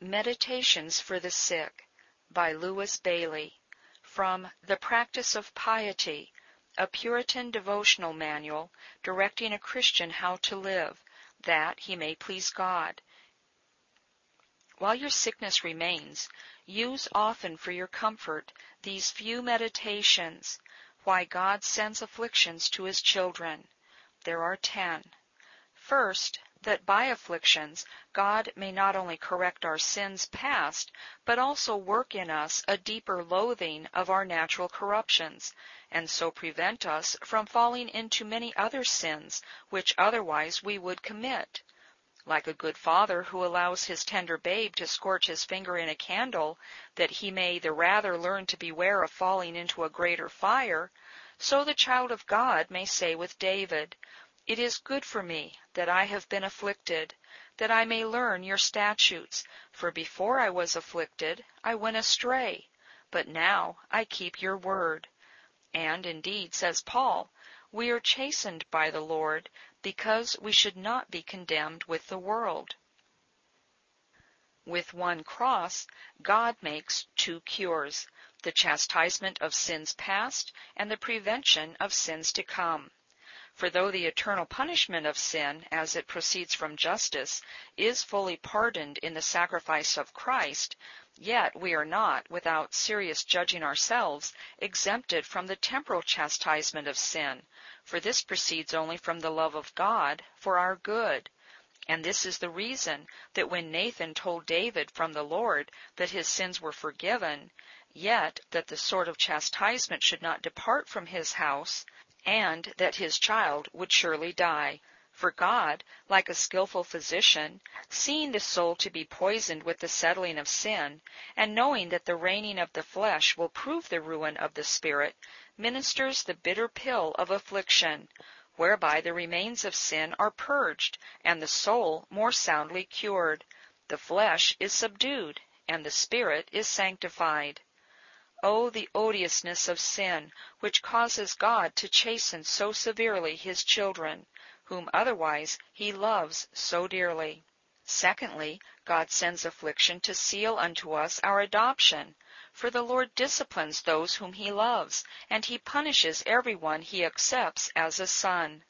Meditations for the Sick by Louis Bailey, from The Practice of Piety, a Puritan devotional manual directing a Christian how to live, that he may please God. While your sickness remains, use often for your comfort these few meditations, why God sends afflictions to his children. There are 10. First, that by afflictions God may not only correct our sins past, but also work in us a deeper loathing of our natural corruptions, and so prevent us from falling into many other sins which otherwise we would commit. Like a good father who allows his tender babe to scorch his finger in a candle, that he may the rather learn to beware of falling into a greater fire, so the child of God may say with David, "It is good for me that I have been afflicted, that I may learn your statutes. For before I was afflicted, I went astray, but now I keep your word." And indeed, says Paul, we are chastened by the Lord, because we should not be condemned with the world. With one cross, God makes 2 cures, the chastisement of sins past and the prevention of sins to come. For though the eternal punishment of sin, as it proceeds from justice, is fully pardoned in the sacrifice of Christ, yet we are not, without serious judging ourselves, exempted from the temporal chastisement of sin, for this proceeds only from the love of God for our good. And this is the reason that when Nathan told David from the Lord that his sins were forgiven, yet that the sword of chastisement should not depart from his house, and that his child would surely die. For God, like a skillful physician, seeing the soul to be poisoned with the settling of sin, and knowing that the reigning of the flesh will prove the ruin of the spirit, ministers the bitter pill of affliction, whereby the remains of sin are purged, and the soul more soundly cured. The flesh is subdued, and the spirit is sanctified. Oh, the odiousness of sin, which causes God to chasten so severely his children, whom otherwise he loves so dearly. Secondly, God sends affliction to seal unto us our adoption, for the Lord disciplines those whom he loves, and he punishes everyone he accepts as a son.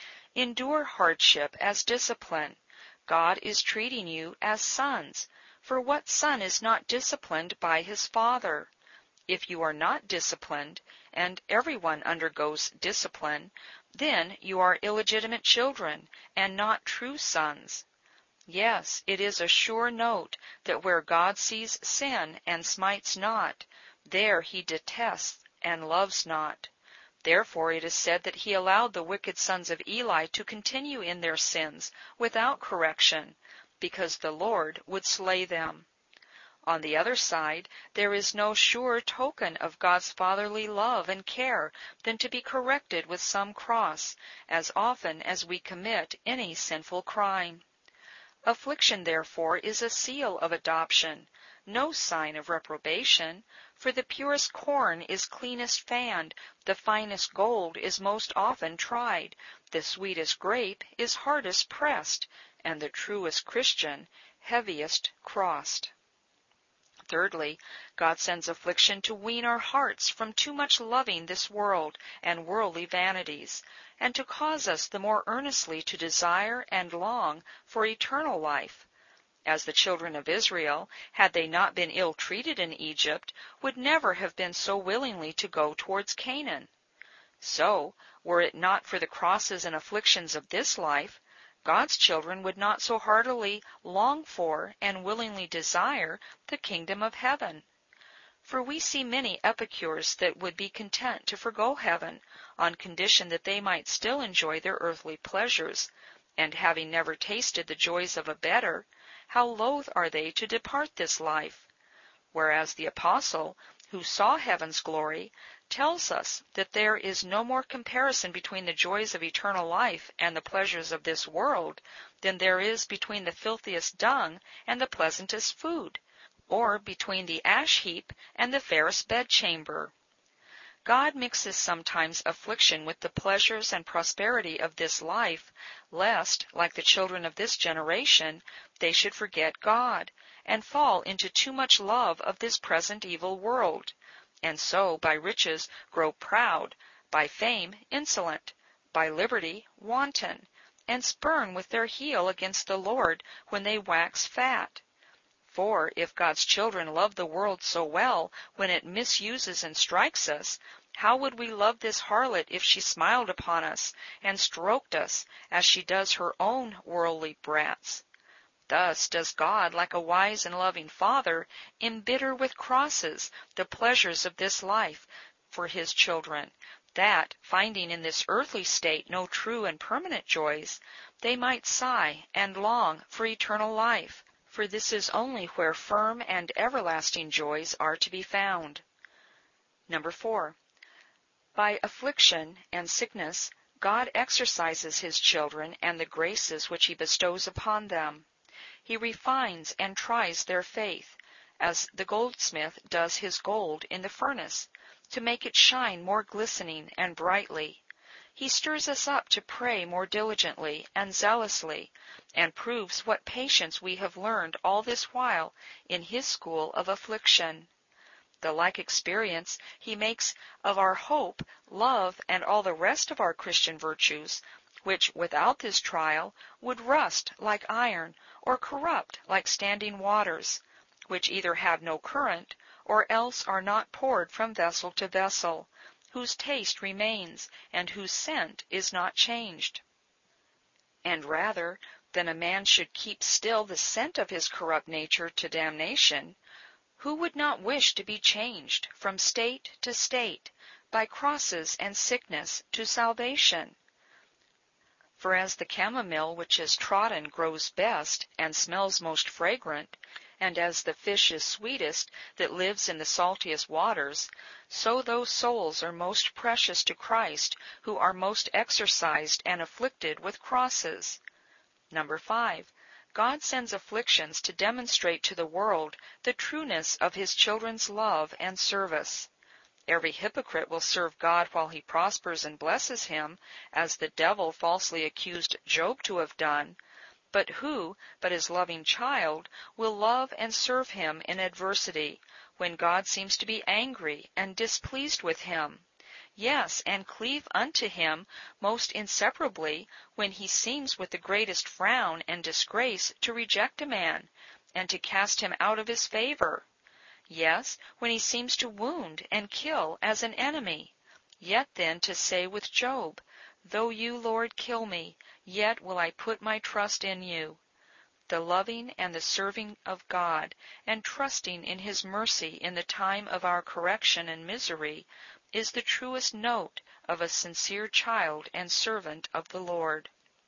Endure hardship as discipline. God is treating you as sons, for what son is not disciplined by his father? If you are not disciplined, and everyone undergoes discipline, then you are illegitimate children, and not true sons. Yes, it is a sure note that where God sees sin and smites not, there he detests and loves not. Therefore it is said that he allowed the wicked sons of Eli to continue in their sins without correction, because the Lord would slay them. On the other side, there is no surer token of God's fatherly love and care than to be corrected with some cross, as often as we commit any sinful crime. Affliction, therefore, is a seal of adoption, no sign of reprobation, for the purest corn is cleanest fanned, the finest gold is most often tried, the sweetest grape is hardest pressed, and the truest Christian heaviest crossed. Thirdly, God sends affliction to wean our hearts from too much loving this world and worldly vanities, and to cause us the more earnestly to desire and long for eternal life. As the children of Israel, had they not been ill-treated in Egypt, would never have been so willingly to go towards Canaan. So, were it not for the crosses and afflictions of this life, God's children would not so heartily long for and willingly desire the kingdom of heaven. For we see many epicures that would be content to forgo heaven, on condition that they might still enjoy their earthly pleasures, and having never tasted the joys of a better, how loath are they to depart this life. Whereas the apostle, who saw heaven's glory, tells us that there is no more comparison between the joys of eternal life and the pleasures of this world than there is between the filthiest dung and the pleasantest food, or between the ash heap and the fairest bedchamber. God mixes sometimes affliction with the pleasures and prosperity of this life, lest, like the children of this generation, they should forget God, and fall into too much love of this present evil world, and so by riches grow proud, by fame insolent, by liberty wanton, and spurn with their heel against the Lord when they wax fat. For if God's children love the world so well when it misuses and strikes us, how would we love this harlot if she smiled upon us and stroked us as she does her own worldly brats? Thus does God, like a wise and loving father, embitter with crosses the pleasures of this life for his children, that, finding in this earthly state no true and permanent joys, they might sigh and long for eternal life, for this is only where firm and everlasting joys are to be found. Number 4. By affliction and sickness, God exercises his children and the graces which he bestows upon them. He refines and tries their faith, as the goldsmith does his gold in the furnace, to make it shine more glistening and brightly. He stirs us up to pray more diligently and zealously, and proves what patience we have learned all this while in his school of affliction. The like experience he makes of our hope, love, and all the rest of our Christian virtues, which without this trial would rust like iron, or corrupt like standing waters, which either have no current, or else are not poured from vessel to vessel, whose taste remains, and whose scent is not changed. And rather than a man should keep still the scent of his corrupt nature to damnation, who would not wish to be changed from state to state, by crosses and sickness to salvation? For as the camomile which is trodden grows best and smells most fragrant, and as the fish is sweetest that lives in the saltiest waters, so those souls are most precious to Christ who are most exercised and afflicted with crosses. Number 5. God sends afflictions to demonstrate to the world the trueness of his children's love and service. Every hypocrite will serve God while he prospers and blesses him, as the devil falsely accused Job to have done. But who, but his loving child, will love and serve him in adversity, when God seems to be angry and displeased with him? Yes, and cleave unto him most inseparably, when he seems with the greatest frown and disgrace to reject a man, and to cast him out of his favor. Yes, when he seems to wound and kill as an enemy. Yet then to say with Job, "Though you, Lord, kill me, yet will I put my trust in you." The loving and the serving of God, and trusting in his mercy in the time of our correction and misery, is the truest note of a sincere child and servant of the Lord.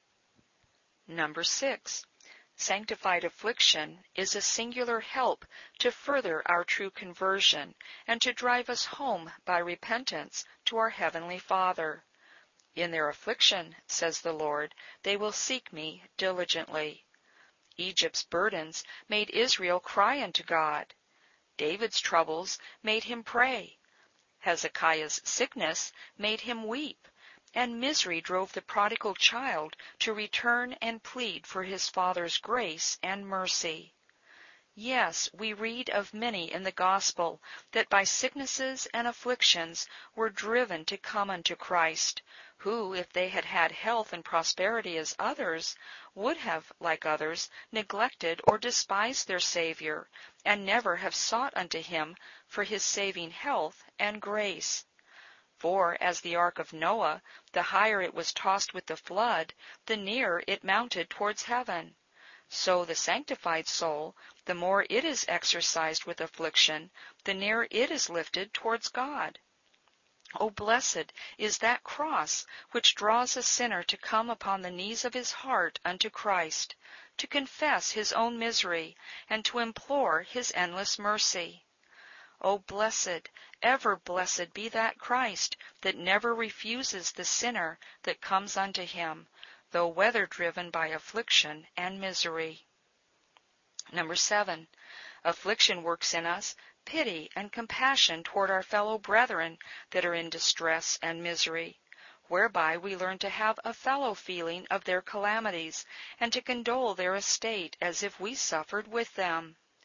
Number 6. Sanctified affliction is a singular help to further our true conversion, and to drive us home by repentance to our heavenly Father. In their affliction, says the Lord, they will seek me diligently. Egypt's burdens made Israel cry unto God. David's troubles made him pray. Hezekiah's sickness made him weep, and misery drove the prodigal child to return and plead for his father's grace and mercy. Yes, we read of many in the Gospel that by sicknesses and afflictions were driven to come unto Christ, who, if they had had health and prosperity as others, would have, like others, neglected or despised their Savior, and never have sought unto him for his saving health and grace. For, as the ark of Noah, the higher it was tossed with the flood, the nearer it mounted towards heaven. So the sanctified soul, the more it is exercised with affliction, the nearer it is lifted towards God. O blessed is that cross which draws a sinner to come upon the knees of his heart unto Christ, to confess his own misery, and to implore his endless mercy. O blessed, ever blessed be that Christ that never refuses the sinner that comes unto him, though weather-driven by affliction and misery. Number 7. Affliction works in us pity and compassion toward our fellow brethren that are in distress and misery, whereby we learn to have a fellow feeling of their calamities, and to condole their estate as if we suffered with them.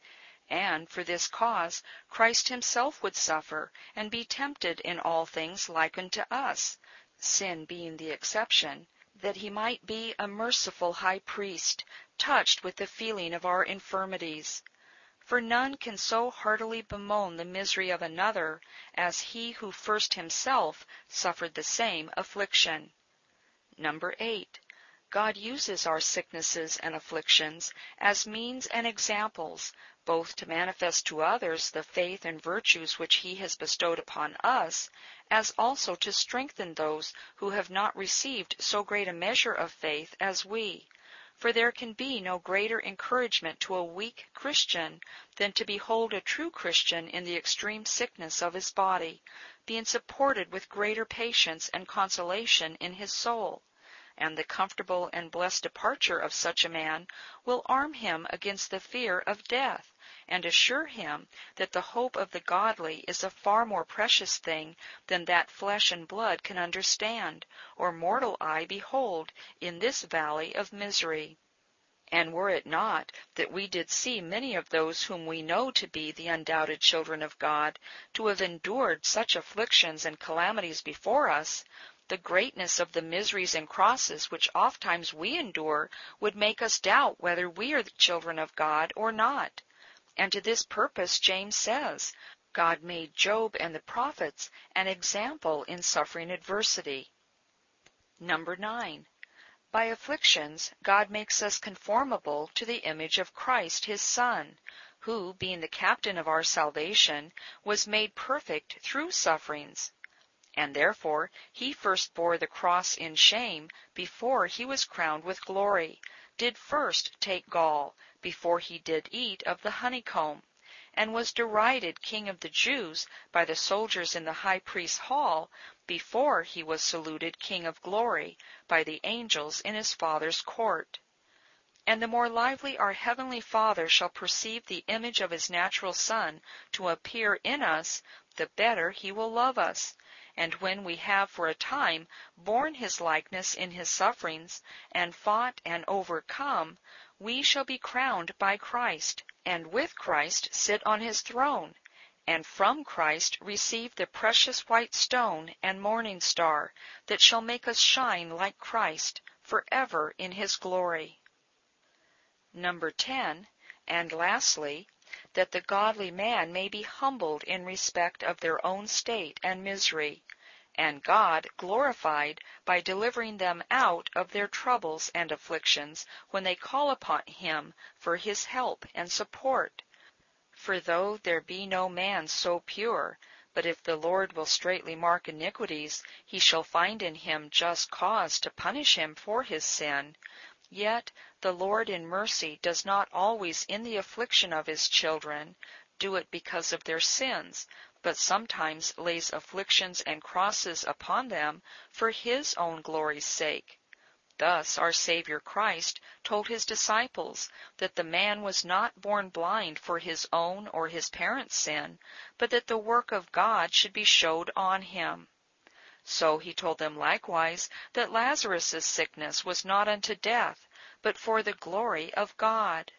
And for this cause Christ himself would suffer, and be tempted in all things like unto us, sin being the exception, that he might be a merciful high priest, touched with the feeling of our infirmities. For none can so heartily bemoan the misery of another as he who first himself suffered the same affliction. 8. God uses our sicknesses and afflictions as means and examples, both to manifest to others the faith and virtues which he has bestowed upon us, as also to strengthen those who have not received so great a measure of faith as we. For there can be no greater encouragement to a weak Christian than to behold a true Christian in the extreme sickness of his body, being supported with greater patience and consolation in his soul. And the comfortable and blessed departure of such a man will arm him against the fear of death, and assure him that the hope of the godly is a far more precious thing than that flesh and blood can understand, or mortal eye behold, in this valley of misery. And were it not that we did see many of those whom we know to be the undoubted children of God to have endured such afflictions and calamities before us, the greatness of the miseries and crosses which ofttimes we endure would make us doubt whether we are the children of God or not. And to this purpose James says, God made Job and the prophets an example in suffering adversity. 9. By afflictions God makes us conformable to the image of Christ his Son, who, being the captain of our salvation, was made perfect through sufferings. And therefore he first bore the cross in shame before he was crowned with glory, did first take gall before he did eat of the honeycomb, and was derided King of the Jews by the soldiers in the high priest's hall before he was saluted King of glory by the angels in his Father's court. And the more lively our heavenly Father shall perceive the image of his natural Son to appear in us, the better he will love us. And when we have for a time borne his likeness in his sufferings, and fought and overcome, we shall be crowned by Christ, and with Christ sit on his throne, and from Christ receive the precious white stone and morning star, that shall make us shine like Christ forever in his glory. 10. And lastly, that the godly man may be humbled in respect of their own state and misery, and God glorified by delivering them out of their troubles and afflictions when they call upon him for his help and support. For though there be no man so pure, but if the Lord will straitly mark iniquities, he shall find in him just cause to punish him for his sin, yet the Lord in mercy does not always in the affliction of his children do it because of their sins, but sometimes lays afflictions and crosses upon them for his own glory's sake. Thus our Savior Christ told his disciples that the man was not born blind for his own or his parents' sin, but that the work of God should be showed on him. So he told them likewise that Lazarus' sickness was not unto death, but for the glory of God.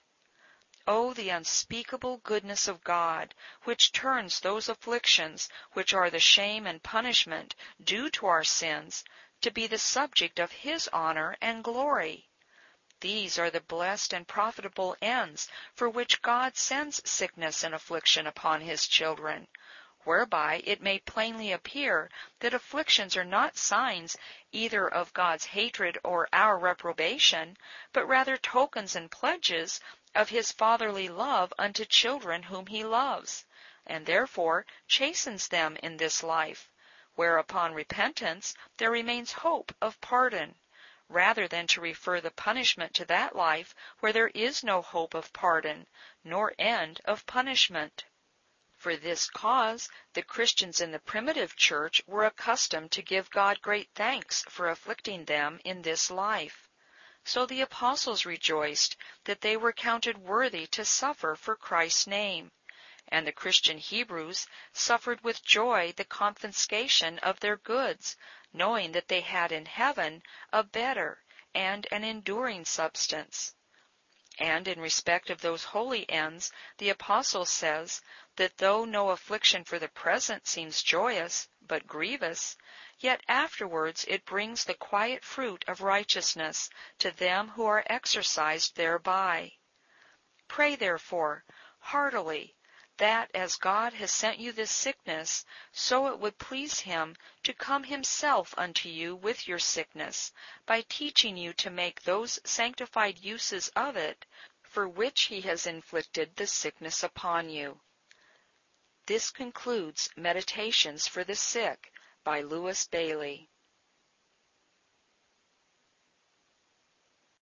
O the unspeakable goodness of God, which turns those afflictions, which are the shame and punishment due to our sins, to be the subject of his honor and glory! These are the blessed and profitable ends for which God sends sickness and affliction upon his children, whereby it may plainly appear that afflictions are not signs either of God's hatred or our reprobation, but rather tokens and pledges of his fatherly love unto children whom he loves, and therefore chastens them in this life, where upon repentance there remains hope of pardon, rather than to refer the punishment to that life where there is no hope of pardon, nor end of punishment. For this cause the Christians in the primitive church were accustomed to give God great thanks for afflicting them in this life. So the apostles rejoiced that they were counted worthy to suffer for Christ's name, and the Christian Hebrews suffered with joy the confiscation of their goods, knowing that they had in heaven a better and an enduring substance. And in respect of those holy ends, the Apostle says that though no affliction for the present seems joyous, but grievous, yet afterwards it brings the quiet fruit of righteousness to them who are exercised thereby. Pray, therefore, heartily, that as God has sent you this sickness, so it would please him to come himself unto you with your sickness, by teaching you to make those sanctified uses of it, for which he has inflicted the sickness upon you. This concludes Meditations for the Sick by Louis Bailey.